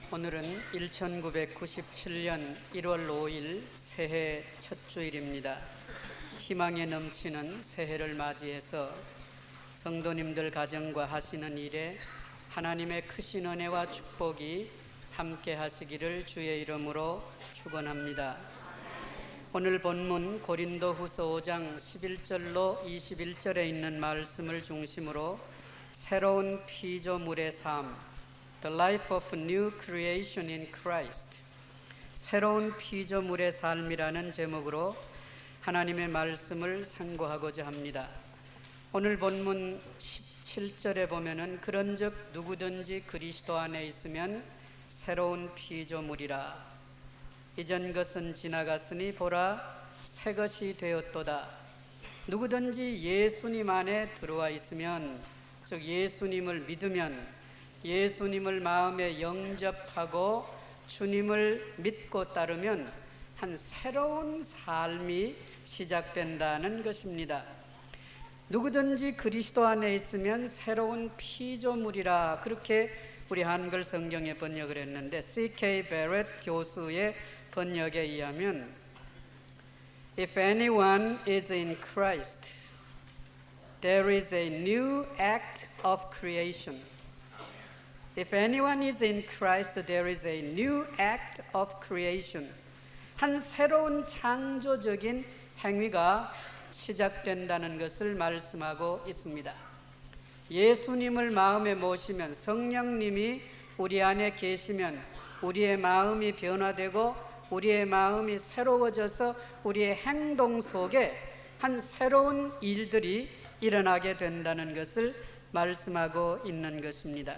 오늘은 1997년 1월 5일 새해 첫 주일입니다. 희망에 넘치는 새해를 맞이해서 성도님들 가정과 하시는 일에 하나님의 크신 은혜와 축복이 함께 하시기를 주의 이름으로 축원합니다. 오늘 본문 고린도후서 5장 11절로 21절에 있는 말씀을 중심으로 새로운 피조물의 삶, The Life of New Creation in Christ, 새로운 피조물의 삶이라는 제목으로 하나님의 말씀을 상고하고자 합니다. 오늘 본문 17절에 보면은 그런즉 누구든지 그리스도 안에 있으면 새로운 피조물이라. 이전 것은 지나갔으니 보라 새 것이 되었도다. 누구든지 예수님 안에 들어와 있으면, 즉 예수님을 믿으면, 예수님을 마음에 영접하고 주님을 믿고 따르면 한 새로운 삶이 시작된다는 것입니다. 누구든지 그리스도 안에 있으면 새로운 피조물이라, 그렇게 우리 한글 성경에 번역을 했는데 C.K. 베렛 교수의 번역에 의하면 If anyone is in Christ, there is a new act of creation. If anyone is in Christ, there is a new act of creation. 한 새로운 창조적인 행위가 시작된다는 것을 말씀하고 있습니다. 예수님을 마음에 모시면, 성령님이 우리 안에 계시면 우리의 마음이 변화되고 우리의 마음이 새로워져서 우리의 행동 속에 한 새로운 일들이 일어나게 된다는 것을 말씀하고 있는 것입니다.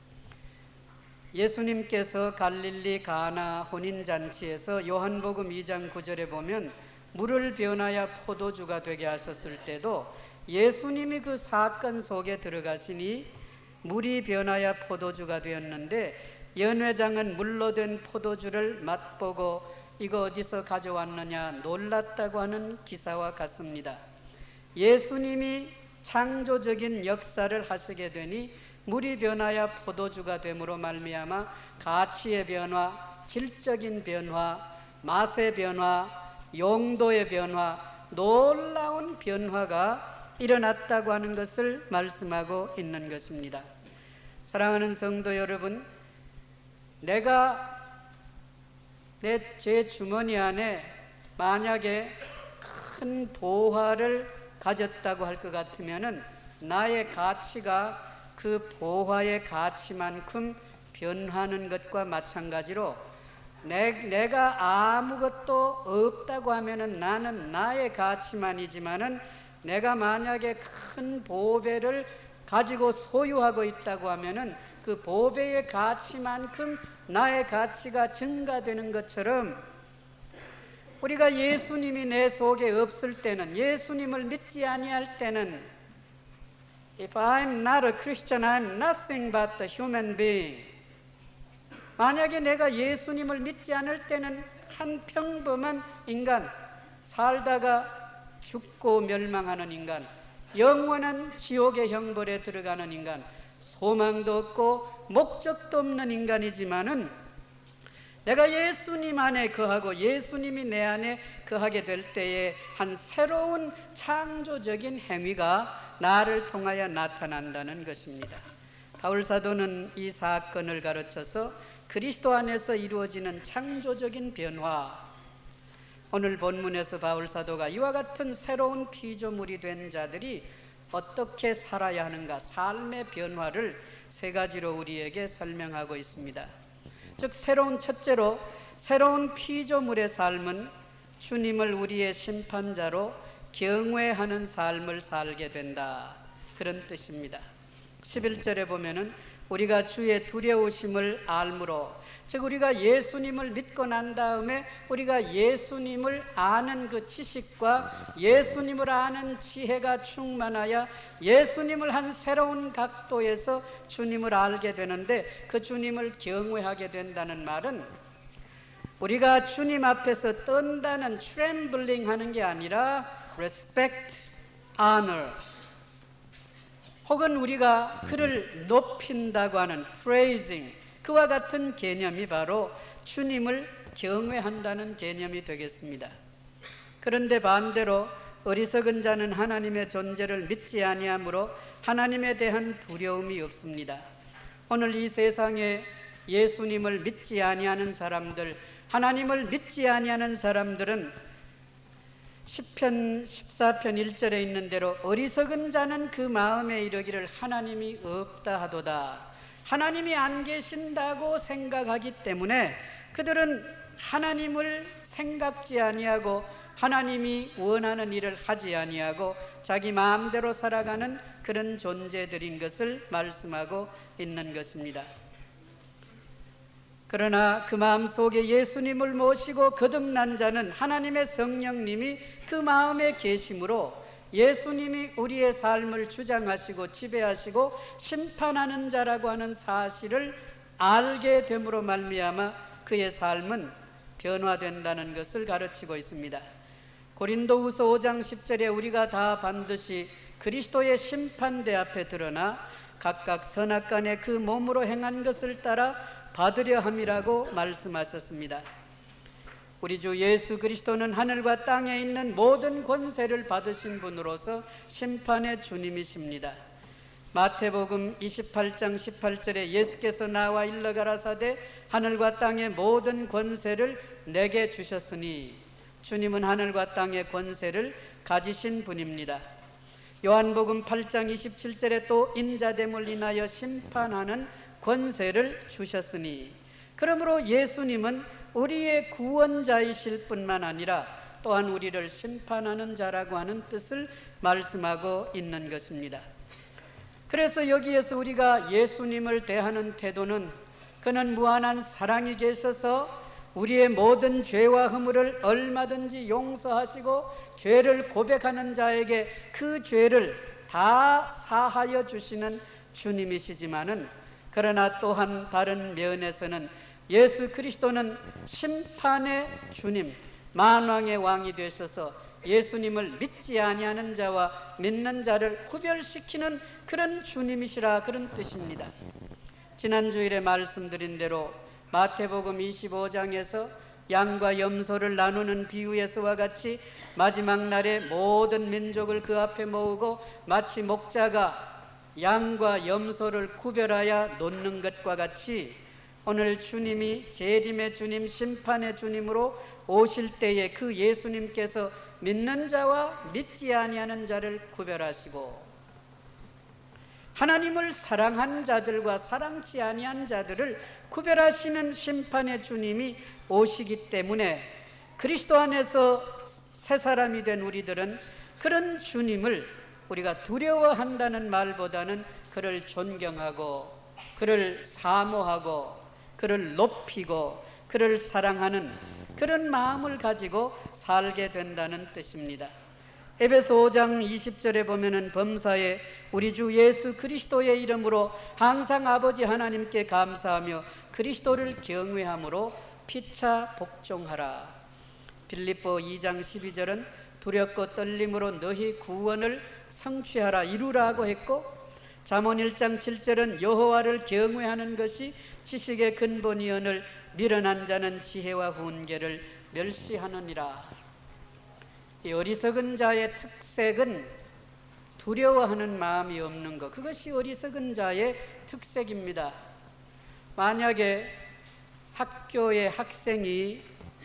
예수님께서 갈릴리 가나 혼인잔치에서 요한복음 2장 9절에 보면 물을 변하여 포도주가 되게 하셨을 때도 예수님이 그 사건 속에 들어가시니 물이 변하여 포도주가 되었는데 연회장은 물로 된 포도주를 맛보고 이거 어디서 가져왔느냐 놀랐다고 하는 기사와 같습니다. 예수님이 창조적인 역사를 하시게 되니 물이 변하여 포도주가 됨으로 말미암아 가치의 변화, 질적인 변화, 맛의 변화, 용도의 변화, 놀라운 변화가 일어났다고 하는 것을 말씀하고 있는 것입니다. 사랑하는 성도 여러분, 내가 제 주머니 안에 만약에 큰 보화를 가졌다고 할 것 같으면은 나의 가치가 그 보화의 가치만큼 변하는 것과 마찬가지로 내가 아무것도 없다고 하면은 나는 나의 가치만이지만은 내가 만약에 큰 보배를 가지고 소유하고 있다고 하면은 그 보배의 가치만큼 나의 가치가 증가되는 것처럼 우리가 예수님이 내 속에 없을 때는, 예수님을 믿지 아니할 때는 If I'm not a Christian, I'm nothing but a human being. 만약에 내가 예수님을 믿지 않을 때는 한 평범한 인간, 살다가 죽고 멸망하는 인간, 영원한 지옥의 형벌에 들어가는 인간, 소망도 없고 목적도 없는 인간이지만은 내가 예수님 안에 거하고 예수님이 내 안에 거하게 될 때에 한 새로운 창조적인 행위가 나를 통하여 나타난다는 것입니다. 바울 사도는 이 사건을 가르쳐서 그리스도 안에서 이루어지는 창조적인 변화, 오늘 본문에서 바울 사도가 이와 같은 새로운 피조물이 된 자들이 어떻게 살아야 하는가, 삶의 변화를 세 가지로 우리에게 설명하고 있습니다. 즉 첫째로 새로운 피조물의 삶은 주님을 우리의 심판자로 경외하는 삶을 살게 된다, 그런 뜻입니다. 11절에 보면은 우리가 주의 두려우심을 알므로, 즉 우리가 예수님을 믿고 난 다음에 우리가 예수님을 아는 그 지식과 예수님을 아는 지혜가 충만하여 예수님을 한 새로운 각도에서 주님을 알게 되는데, 그 주님을 경외하게 된다는 말은 우리가 주님 앞에서 떤다는 트렘블링 하는 게 아니라 respect, honor, 혹은 우리가 그를 높인다고 하는 praising, 그와 같은 개념이 바로 주님을 경외한다는 개념이 되겠습니다. 그런데 반대로 어리석은 자는 하나님의 존재를 믿지 아니하므로 하나님에 대한 두려움이 없습니다. 오늘 이 세상에 예수님을 믿지 아니하는 사람들, 하나님을 믿지 아니하는 사람들은 시편 14편 1절에 있는 대로 어리석은 자는 그 마음에 이르기를 하나님이 없다 하도다. 하나님이 안 계신다고 생각하기 때문에 그들은 하나님을 생각지 아니하고 하나님이 원하는 일을 하지 아니하고 자기 마음대로 살아가는 그런 존재들인 것을 말씀하고 있는 것입니다. 그러나 그 마음속에 예수님을 모시고 거듭난 자는 하나님의 성령님이 그 마음에 계심으로 예수님이 우리의 삶을 주장하시고 지배하시고 심판하는 자라고 하는 사실을 알게 됨으로 말미암아 그의 삶은 변화된다는 것을 가르치고 있습니다. 고린도후서 5장 10절에 우리가 다 반드시 그리스도의 심판대 앞에 드러나 각각 선악간에 그 몸으로 행한 것을 따라 받으려 함이라고 말씀하셨습니다. 우리 주 예수 그리스도는 하늘과 땅에 있는 모든 권세를 받으신 분으로서 심판의 주님이십니다. 마태복음 28장 18절에 예수께서 나와 일러 가라사대 하늘과 땅의 모든 권세를 내게 주셨으니 주님은 하늘과 땅의 권세를 가지신 분입니다. 요한복음 8장 27절에 또 인자됨을 인하여 심판하는 권세를 주셨으니, 그러므로 예수님은 우리의 구원자이실 뿐만 아니라 또한 우리를 심판하는 자라고 하는 뜻을 말씀하고 있는 것입니다. 그래서 여기에서 우리가 예수님을 대하는 태도는 그는 무한한 사랑이 계셔서 우리의 모든 죄와 허물을 얼마든지 용서하시고 죄를 고백하는 자에게 그 죄를 다 사하여 주시는 주님이시지만은, 그러나 또한 다른 면에서는 예수 그리스도는 심판의 주님, 만왕의 왕이 되셔서 예수님을 믿지 아니하는 자와 믿는 자를 구별시키는 그런 주님이시라, 그런 뜻입니다. 지난 주일에 말씀드린 대로 마태복음 25장에서 양과 염소를 나누는 비유에서와 같이 마지막 날에 모든 민족을 그 앞에 모으고 마치 목자가 양과 염소를 구별하여 놓는 것과 같이 오늘 주님이 재림의 주님, 심판의 주님으로 오실 때에 그 예수님께서 믿는 자와 믿지 아니하는 자를 구별하시고 하나님을 사랑한 자들과 사랑치 아니한 자들을 구별하시는 심판의 주님이 오시기 때문에 그리스도 안에서 새 사람이 된 우리들은 그런 주님을 우리가 두려워한다는 말보다는 그를 존경하고 그를 사모하고 그를 높이고 그를 사랑하는 그런 마음을 가지고 살게 된다는 뜻입니다. 에베소 5장 20절에 보면은 범사에 우리 주 예수 그리스도의 이름으로 항상 아버지 하나님께 감사하며 그리스도를 경외함으로 피차 복종하라. 빌립보 2장 12절은 두렵고 떨림으로 너희 구원을 성취하라, 이루라고 했고, 잠언 1장 7절은 여호와를 경외하는 것이 지식의 근본이오늘 미련한 자는 지혜와 훈계를 멸시하느니라. 이 어리석은 자의 특색은 두려워하는 마음이 없는 것, 그것이 어리석은 자의 특색입니다. 만약에 학교의 학생이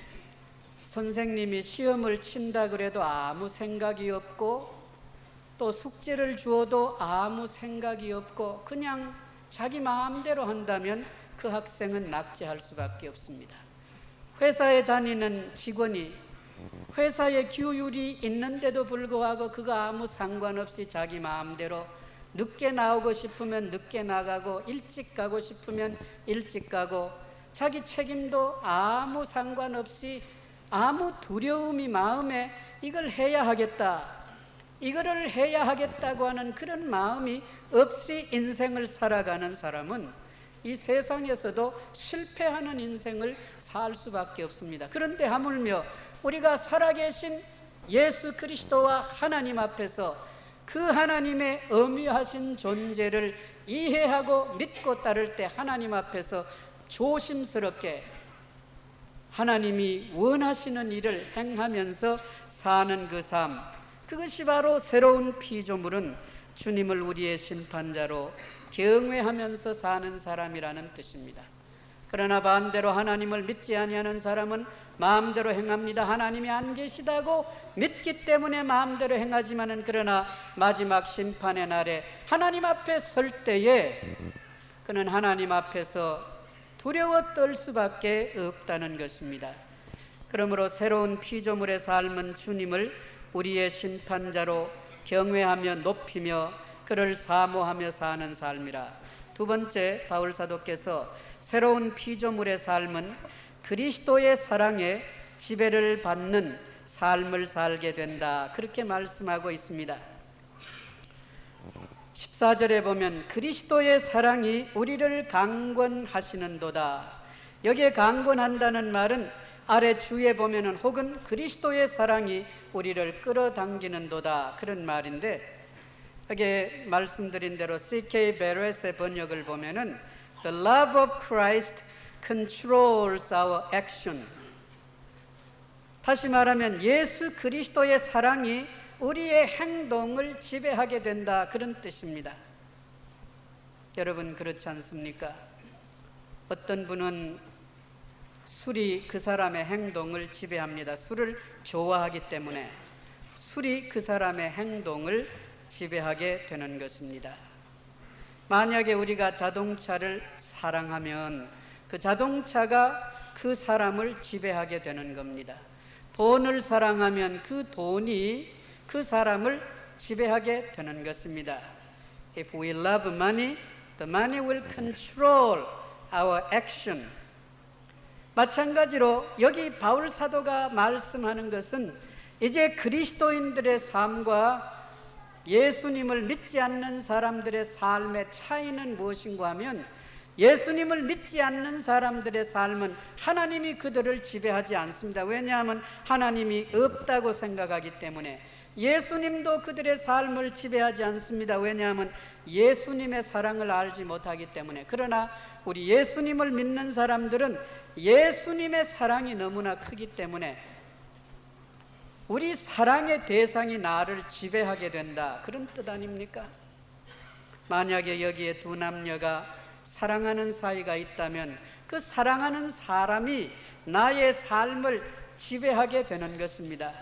선생님이 시험을 친다 그래도 아무 생각이 없고 또 숙제를 주어도 아무 생각이 없고 그냥 자기 마음대로 한다면 그 학생은 낙제할 수밖에 없습니다. 회사에 다니는 직원이 회사에 규율이 있는데도 불구하고 그거 아무 상관없이 자기 마음대로 늦게 나오고 싶으면 늦게 나가고 일찍 가고 싶으면 일찍 가고 자기 책임도 아무 상관없이 아무 두려움이 마음에 이걸 해야 하겠다, 이거를 해야 하겠다고 하는 그런 마음이 없이 인생을 살아가는 사람은 이 세상에서도 실패하는 인생을 살 수밖에 없습니다. 그런데 하물며 우리가 살아계신 예수 그리스도와 하나님 앞에서 그 하나님의 엄위하신 존재를 이해하고 믿고 따를 때 하나님 앞에서 조심스럽게 하나님이 원하시는 일을 행하면서 사는 그 삶, 그것이 바로 새로운 피조물은 주님을 우리의 심판자로 경외하면서 사는 사람이라는 뜻입니다. 그러나 반대로 하나님을 믿지 아니하는 사람은 마음대로 행합니다. 하나님이 안 계시다고 믿기 때문에 마음대로 행하지만은, 그러나 마지막 심판의 날에 하나님 앞에 설 때에 그는 하나님 앞에서 두려워 떨 수밖에 없다는 것입니다. 그러므로 새로운 피조물의 삶은 주님을 우리의 심판자로 경외하며 높이며 그를 사모하며 사는 삶이라. 두 번째, 바울 사도께서 새로운 피조물의 삶은 그리스도의 사랑에 지배를 받는 삶을 살게 된다, 그렇게 말씀하고 있습니다. 14절에 보면 그리스도의 사랑이 우리를 강권하시는도다. 여기에 강권한다는 말은 아래 주에 보면은 혹은 그리스도의 사랑이 우리를 끌어당기는도다, 그런 말인데, 여기에 말씀드린 대로 C.K. 베레스의 번역을 보면은 The love of Christ controls our action. 다시 말하면 예수 그리스도의 사랑이 우리의 행동을 지배하게 된다, 그런 뜻입니다. 여러분, 그렇지 않습니까? 어떤 분은 술이 그 사람의 행동을 지배합니다. 술을 좋아하기 때문에 술이 그 사람의 행동을 지배하게 되는 것입니다. 만약에 우리가 자동차를 사랑하면 그 자동차가 그 사람을 지배하게 되는 겁니다. 돈을 사랑하면 그 돈이 그 사람을 지배하게 되는 것입니다. If we love money, the money will control our action. 마찬가지로 여기 바울 사도가 말씀하는 것은 이제 그리스도인들의 삶과 예수님을 믿지 않는 사람들의 삶의 차이는 무엇인가 하면, 예수님을 믿지 않는 사람들의 삶은 하나님이 그들을 지배하지 않습니다. 왜냐하면 하나님이 없다고 생각하기 때문에. 예수님도 그들의 삶을 지배하지 않습니다. 왜냐하면 예수님의 사랑을 알지 못하기 때문에. 그러나 우리 예수님을 믿는 사람들은 예수님의 사랑이 너무나 크기 때문에 우리 사랑의 대상이 나를 지배하게 된다, 그런 뜻 아닙니까? 만약에 여기에 두 남녀가 사랑하는 사이가 있다면 그 사랑하는 사람이 나의 삶을 지배하게 되는 것입니다.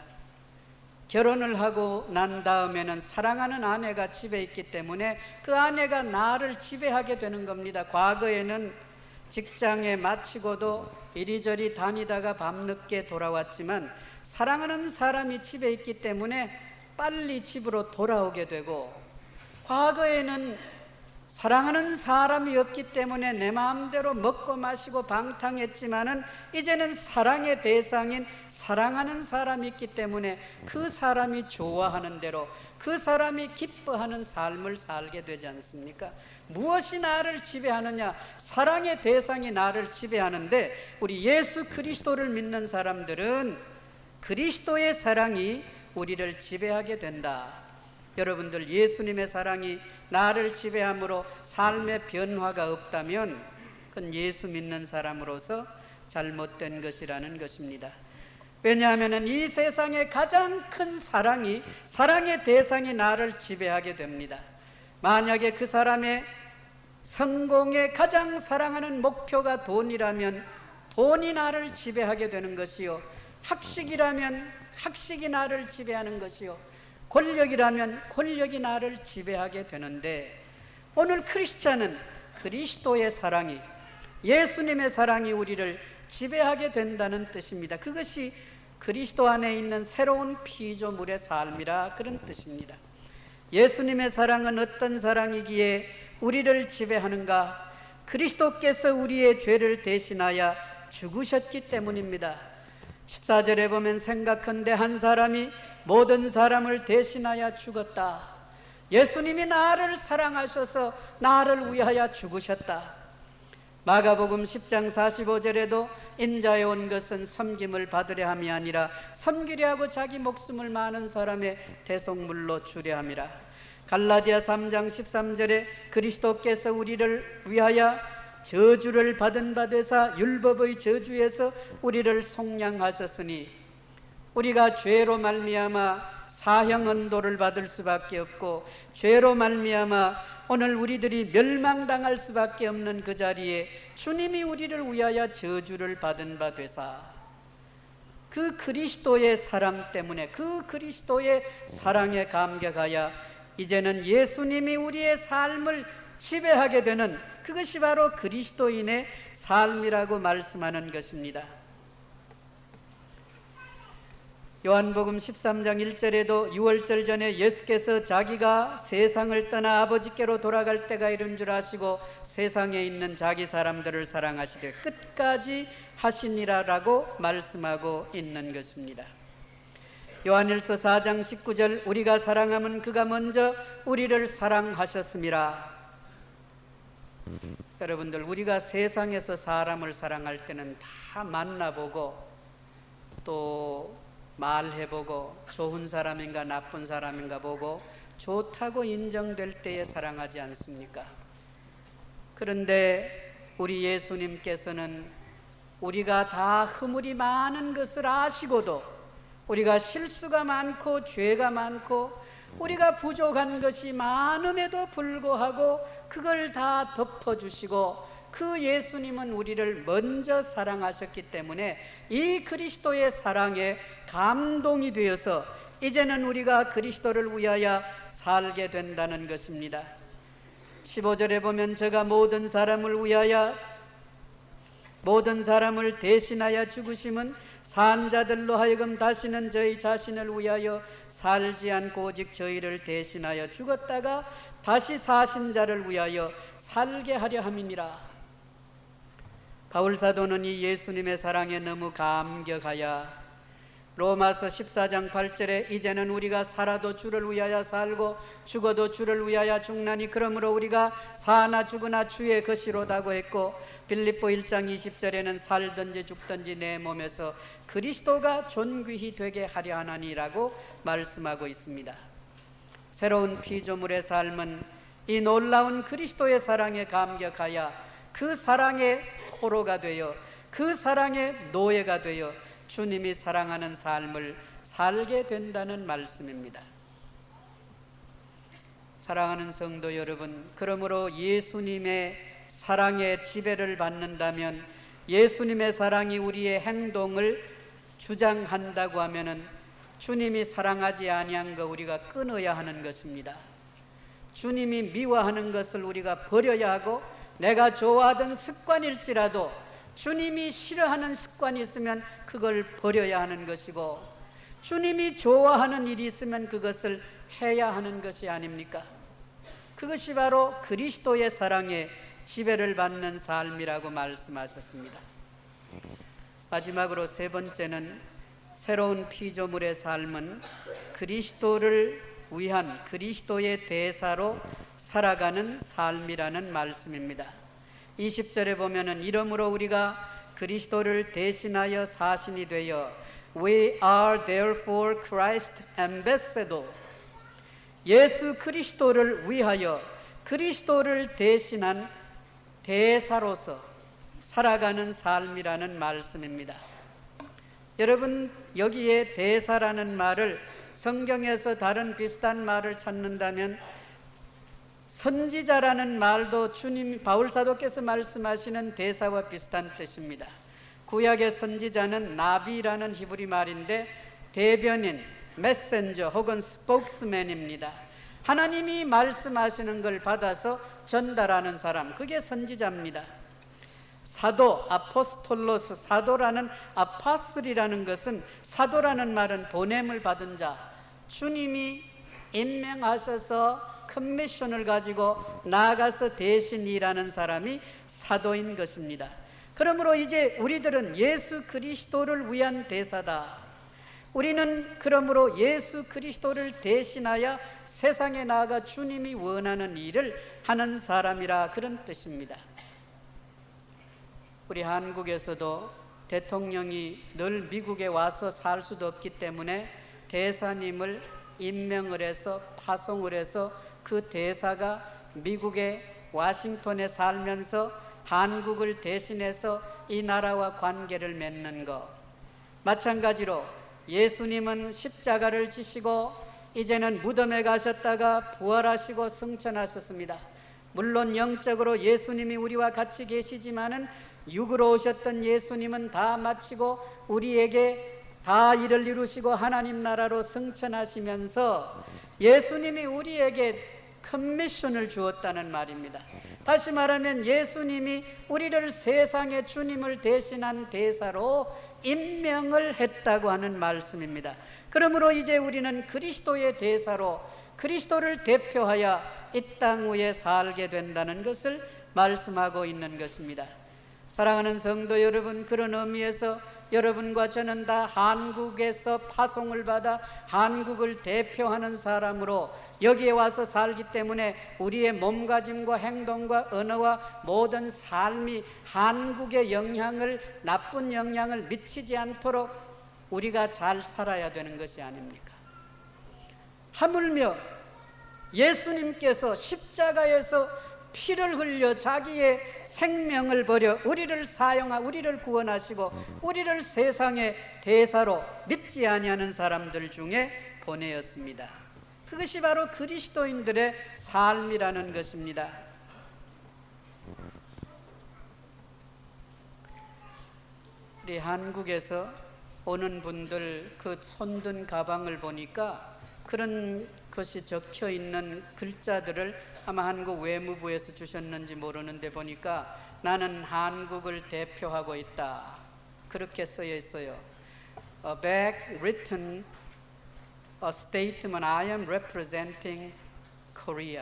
결혼을 하고 난 다음에는 사랑하는 아내가 집에 있기 때문에 그 아내가 나를 지배하게 되는 겁니다. 과거에는 직장에 마치고도 이리저리 다니다가 밤늦게 돌아왔지만 사랑하는 사람이 집에 있기 때문에 빨리 집으로 돌아오게 되고, 과거에는 사랑하는 사람이 없기 때문에 내 마음대로 먹고 마시고 방탕했지만은 이제는 사랑의 대상인 사랑하는 사람이 있기 때문에 그 사람이 좋아하는 대로, 그 사람이 기뻐하는 삶을 살게 되지 않습니까? 무엇이 나를 지배하느냐? 사랑의 대상이 나를 지배하는데, 우리 예수 그리스도를 믿는 사람들은 그리스도의 사랑이 우리를 지배하게 된다. 여러분들, 예수님의 사랑이 나를 지배함으로 삶의 변화가 없다면 그건 예수 믿는 사람으로서 잘못된 것이라는 것입니다. 왜냐하면 이 세상의 가장 큰 사랑이, 사랑의 대상이 나를 지배하게 됩니다. 만약에 그 사람의 성공의 가장 사랑하는 목표가 돈이라면 돈이 나를 지배하게 되는 것이요, 학식이라면 학식이 나를 지배하는 것이요, 권력이라면 권력이 나를 지배하게 되는데, 오늘 크리스찬은 그리스도의 사랑이, 예수님의 사랑이 우리를 지배하게 된다는 뜻입니다. 그것이 그리스도 안에 있는 새로운 피조물의 삶이라, 그런 뜻입니다. 예수님의 사랑은 어떤 사랑이기에 우리를 지배하는가? 그리스도께서 우리의 죄를 대신하여 죽으셨기 때문입니다. 14절에 보면 생각한데 한 사람이 모든 사람을 대신하여 죽었다. 예수님이 나를 사랑하셔서 나를 위하여 죽으셨다. 마가복음 10장 45절에도 인자에 온 것은 섬김을 받으려 함이 아니라 섬기려 하고 자기 목숨을 많은 사람의 대속물로 주려 함이라. 갈라디아 3장 13절에 그리스도께서 우리를 위하여 저주를 받은 바 되사 율법의 저주에서 우리를 속량하셨으니 우리가 죄로 말미암아 사형 언도를 받을 수밖에 없고 죄로 말미암아 오늘 우리들이 멸망당할 수밖에 없는 그 자리에 주님이 우리를 위하여 저주를 받은 바 되사 그 그리스도의 사랑 때문에 그 그리스도의 사랑에 감격하여 이제는 예수님이 우리의 삶을 지배하게 되는 그것이 바로 그리스도인의 삶이라고 말씀하는 것입니다. 요한복음 13장 1절에도 유월절 전에 예수께서 자기가 세상을 떠나 아버지께로 돌아갈 때가 이른 줄 아시고 세상에 있는 자기 사람들을 사랑하시되 끝까지 하시니라라고 말씀하고 있는 것입니다. 요한일서 4장 19절 우리가 사랑하면 그가 먼저 우리를 사랑하셨음이라. 여러분들, 우리가 세상에서 사람을 사랑할 때는 다 만나보고 또 말해보고 좋은 사람인가 나쁜 사람인가 보고 좋다고 인정될 때에 사랑하지 않습니까? 그런데 우리 예수님께서는 우리가 다 허물이 많은 것을 아시고도 우리가 실수가 많고 죄가 많고 우리가 부족한 것이 많음에도 불구하고 그걸 다 덮어주시고 그 예수님은 우리를 먼저 사랑하셨기 때문에 이 그리스도의 사랑에 감동이 되어서 이제는 우리가 그리스도를 위하여 살게 된다는 것입니다. 15절에 보면 저가 모든 사람을 위하여 모든 사람을 대신하여 죽으심은 산 자들로 하여금 다시는 저희 자신을 위하여 살지 않고 오직 저희를 대신하여 죽었다가 다시 사신 자를 위하여 살게 하려 함이니라. 바울 사도는 이 예수님의 사랑에 너무 감격하여 로마서 14장 8절에 이제는 우리가 살아도 주를 위하여 살고 죽어도 주를 위하여 죽나니 그러므로 우리가 사나 죽으나 주의 것이로다고 했고 빌립보 1장 20절에는 살든지 죽든지 내 몸에서 그리스도가 존귀히 되게 하려 하나니라고 말씀하고 있습니다. 새로운 피조물의 삶은 이 놀라운 그리스도의 사랑에 감격하여 그 사랑의 포로가 되어 그 사랑의 노예가 되어 주님이 사랑하는 삶을 살게 된다는 말씀입니다. 사랑하는 성도 여러분, 그러므로 예수님의 사랑의 지배를 받는다면 예수님의 사랑이 우리의 행동을 주장한다고 하면은 주님이 사랑하지 아니한 거 우리가 끊어야 하는 것입니다. 주님이 미워하는 것을 우리가 버려야 하고 내가 좋아하던 습관일지라도 주님이 싫어하는 습관이 있으면 그걸 버려야 하는 것이고 주님이 좋아하는 일이 있으면 그것을 해야 하는 것이 아닙니까? 그것이 바로 그리스도의 사랑에 지배를 받는 삶이라고 말씀하셨습니다. 마지막으로 세 번째는 새로운 피조물의 삶은 그리스도를 위한 그리스도의 대사로 살아가는 삶이라는 말씀입니다. 20절에 보면은 이러므로 우리가 그리스도를 대신하여 사신이 되어 We are therefore Christ ambassador. 예수 그리스도를 위하여 그리스도를 대신한 대사로서 살아가는 삶이라는 말씀입니다. 여러분, 여기에 대사라는 말을 성경에서 다른 비슷한 말을 찾는다면 선지자라는 말도 주님 바울 사도께서 말씀하시는 대사와 비슷한 뜻입니다. 구약의 선지자는 나비라는 히브리 말인데 대변인, 메신저 혹은 스포크스맨입니다. 하나님이 말씀하시는 걸 받아서 전달하는 사람, 그게 선지자입니다. 사도, 아포스톨로스, 사도라는 아파슬이라는 것은 사도라는 말은 보냄을 받은 자, 주님이 임명하셔서 큰 미션을 가지고 나아가서 대신 일하는 사람이 사도인 것입니다. 그러므로 이제 우리들은 예수 그리스도를 위한 대사다. 우리는 그러므로 예수 그리스도를 대신하여 세상에 나아가 주님이 원하는 일을 하는 사람이라, 그런 뜻입니다. 우리 한국에서도 대통령이 늘 미국에 와서 살 수도 없기 때문에 대사님을 임명을 해서 파송을 해서 그 대사가 미국의 워싱턴에 살면서 한국을 대신해서 이 나라와 관계를 맺는 것. 마찬가지로 예수님은 십자가를 지시고 이제는 무덤에 가셨다가 부활하시고 승천하셨습니다. 물론 영적으로 예수님이 우리와 같이 계시지만은 육으로 오셨던 예수님은 다 마치고 우리에게 다 일을 이루시고 하나님 나라로 승천하시면서 예수님이 우리에게 큰 미션을 주었다는 말입니다. 다시 말하면 예수님이 우리를 세상의 주님을 대신한 대사로 임명을 했다고 하는 말씀입니다. 그러므로 이제 우리는 그리스도의 대사로 그리스도를 대표하여 이 땅 위에 살게 된다는 것을 말씀하고 있는 것입니다. 사랑하는 성도 여러분, 그런 의미에서 여러분과 저는 다 한국에서 파송을 받아 한국을 대표하는 사람으로 여기에 와서 살기 때문에 우리의 몸가짐과 행동과 언어와 모든 삶이 한국의 나쁜 영향을 미치지 않도록 우리가 잘 살아야 되는 것이 아닙니까? 하물며 예수님께서 십자가에서 피를 흘려 자기의 생명을 버려 우리를 우리를 구원하시고 우리를 세상의 대사로 믿지 아니하는 사람들 중에 보내었습니다. 그것이 바로 그리스도인들의 삶이라는 것입니다. 우리 한국에서 오는 분들 그 손든 가방을 보니까 그런 것이 적혀 있는 글자들을 아마 한국 외무부에서 주셨는지 모르는데 보니까 나는 한국을 대표하고 있다, 그렇게 쓰여 있어요. A bag written a statement, I am representing Korea.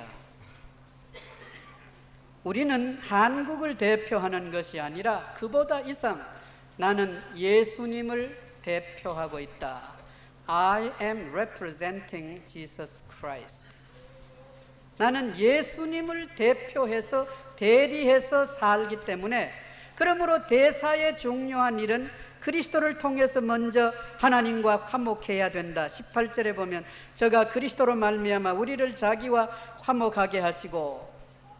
우리는 한국을 대표하는 것이 아니라 그보다 이상 나는 예수님을 대표하고 있다. I am representing Jesus Christ. 나는 예수님을 대표해서 대리해서 살기 때문에, 그러므로 대사의 중요한 일은 그리스도를 통해서 먼저 하나님과 화목해야 된다. 18절에 보면 저가 그리스도로 말미암아 우리를 자기와 화목하게 하시고,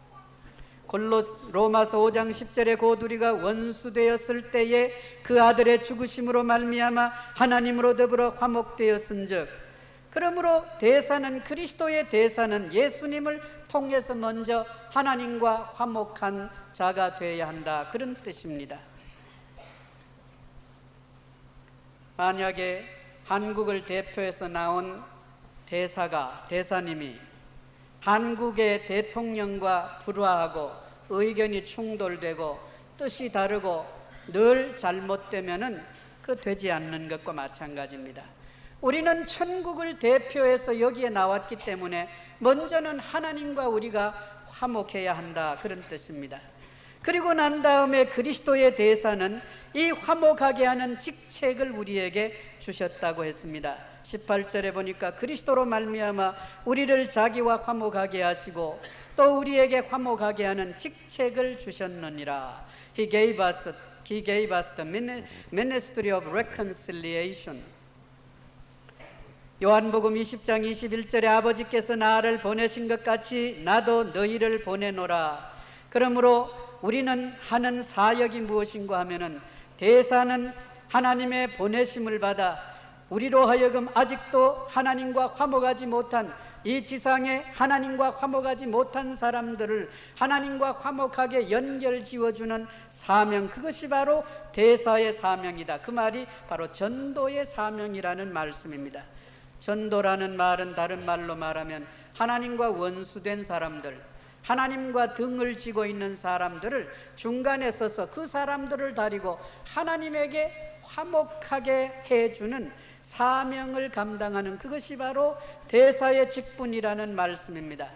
로마서 5장 10절에 곧 우리가 원수되었을 때에 그 아들의 죽으심으로 말미암아 하나님으로 더불어 화목되었은즉, 그러므로 대사는, 그리스도의 대사는 예수님을 통해서 먼저 하나님과 화목한 자가 되어야 한다, 그런 뜻입니다. 만약에 한국을 대표해서 나온 대사님이 한국의 대통령과 불화하고 의견이 충돌되고 뜻이 다르고 늘 잘못되면은 그 되지 않는 것과 마찬가지입니다. 우리는 천국을 대표해서 여기에 나왔기 때문에 먼저는 하나님과 우리가 화목해야 한다, 그런 뜻입니다. 그리고 난 다음에 그리스도의 대사는 이 화목하게 하는 직책을 우리에게 주셨다고 했습니다. 18절에 보니까 그리스도로 말미암아 우리를 자기와 화목하게 하시고 또 우리에게 화목하게 하는 직책을 주셨느니라. He gave us the ministry of reconciliation. 요한복음 20장 21절에 아버지께서 나를 보내신 것 같이 나도 너희를 보내노라. 그러므로 우리는 하는 사역이 무엇인가 하면은, 대사는 하나님의 보내심을 받아 우리로 하여금 아직도 하나님과 화목하지 못한, 이 지상에 하나님과 화목하지 못한 사람들을 하나님과 화목하게 연결 지어주는 사명, 그것이 바로 대사의 사명이다. 그 말이 바로 전도의 사명이라는 말씀입니다. 전도라는 말은 다른 말로 말하면 하나님과 원수된 사람들, 하나님과 등을 지고 있는 사람들을 중간에 서서 그 사람들을 다리고 하나님에게 화목하게 해주는 사명을 감당하는, 그것이 바로 대사의 직분이라는 말씀입니다.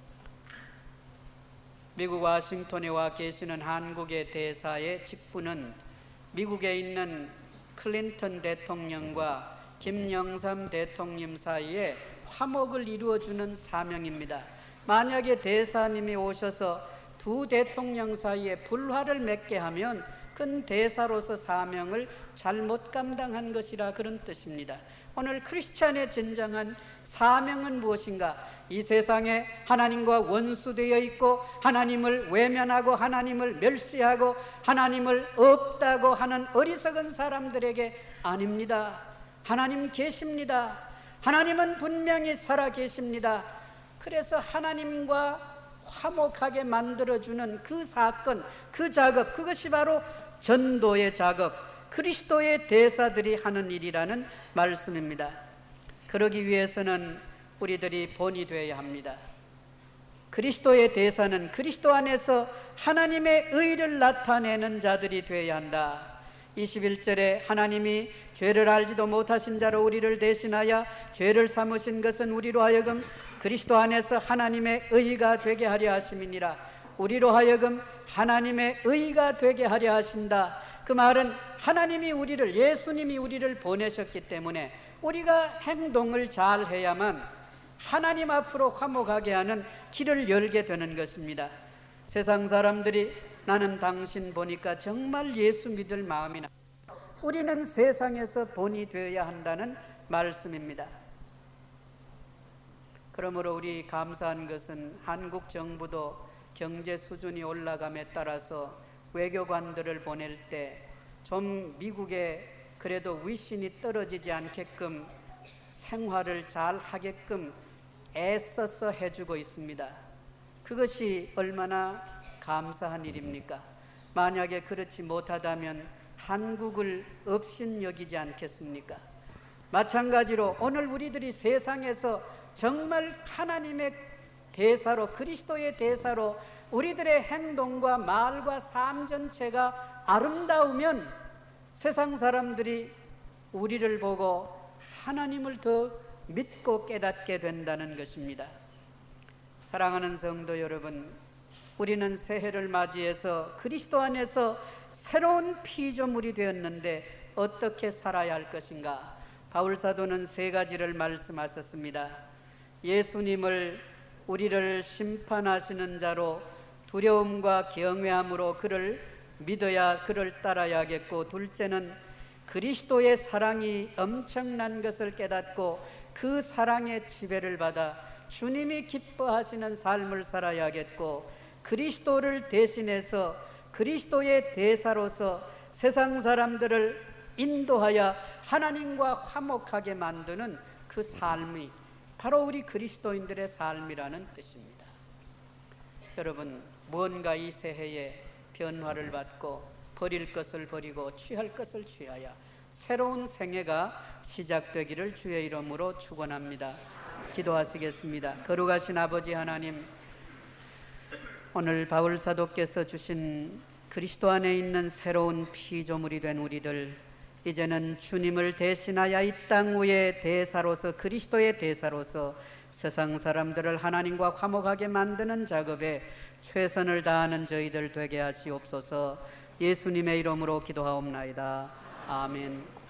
미국 와싱턴에 와 계시는 한국의 대사의 직분은 미국에 있는 클린턴 대통령과 김영삼 대통령 사이에 화목을 이루어주는 사명입니다. 만약에 대사님이 오셔서 두 대통령 사이에 불화를 맺게 하면 큰 대사로서 사명을 잘못 감당한 것이라, 그런 뜻입니다. 오늘 크리스찬의 진정한 사명은 무엇인가? 이 세상에 하나님과 원수되어 있고 하나님을 외면하고 하나님을 멸시하고 하나님을 없다고 하는 어리석은 사람들에게 아닙니다. 하나님 계십니다. 하나님은 분명히 살아 계십니다. 그래서 하나님과 화목하게 만들어주는 그 사건, 그 작업, 그것이 바로 전도의 작업, 그리스도의 대사들이 하는 일이라는 말씀입니다. 그러기 위해서는 우리들이 본이 되어야 합니다. 그리스도의 대사는 그리스도 안에서 하나님의 의를 나타내는 자들이 되어야 한다. 21절에 하나님이 죄를 알지도 못하신 자로 우리를 대신하여 죄를 삼으신 것은 우리로 하여금 그리스도 안에서 하나님의 의가 되게 하려 하심이니라. 우리로 하여금 하나님의 의가 되게 하려 하신다. 그 말은 하나님이 우리를, 예수님이 우리를 보내셨기 때문에 우리가 행동을 잘 해야만 하나님 앞으로 화목하게 하는 길을 열게 되는 것입니다. 세상 사람들이 나는 당신 보니까 정말 예수 믿을 마음이 나. 우리는 세상에서 본이 되어야 한다는 말씀입니다. 그러므로 우리 감사한 것은 한국 정부도 경제 수준이 올라감에 따라서 외교관들을 보낼 때 좀 미국에 그래도 위신이 떨어지지 않게끔 생활을 잘 하게끔 애써서 해주고 있습니다. 그것이 얼마나 감사한 일입니까? 만약에 그렇지 못하다면 한국을 업신여기지 않겠습니까? 마찬가지로 오늘 우리들이 세상에서 정말 하나님의 대사로, 그리스도의 대사로 우리들의 행동과 말과 삶 전체가 아름다우면 세상 사람들이 우리를 보고 하나님을 더 믿고 깨닫게 된다는 것입니다. 사랑하는 성도 여러분, 우리는 새해를 맞이해서 그리스도 안에서 새로운 피조물이 되었는데 어떻게 살아야 할 것인가? 바울 사도는 세 가지를 말씀하셨습니다. 예수님을 우리를 심판하시는 자로 두려움과 경외함으로 그를 믿어야, 그를 따라야겠고, 둘째는 그리스도의 사랑이 엄청난 것을 깨닫고 그 사랑의 지배를 받아 주님이 기뻐하시는 삶을 살아야겠고, 그리스도를 대신해서 그리스도의 대사로서 세상 사람들을 인도하여 하나님과 화목하게 만드는 그 삶이 바로 우리 그리스도인들의 삶이라는 뜻입니다. 여러분, 무언가 이 새해에 변화를 받고 버릴 것을 버리고 취할 것을 취하여 새로운 생애가 시작되기를 주의 이름으로 축원합니다. 기도하시겠습니다. 거룩하신 아버지 하나님, 오늘 바울 사도께서 주신 그리스도 안에 있는 새로운 피조물이 된 우리들, 이제는 주님을 대신하여 이 땅 위의 대사로서, 그리스도의 대사로서 세상 사람들을 하나님과 화목하게 만드는 작업에 최선을 다하는 저희들 되게 하시옵소서. 예수님의 이름으로 기도하옵나이다. 아멘.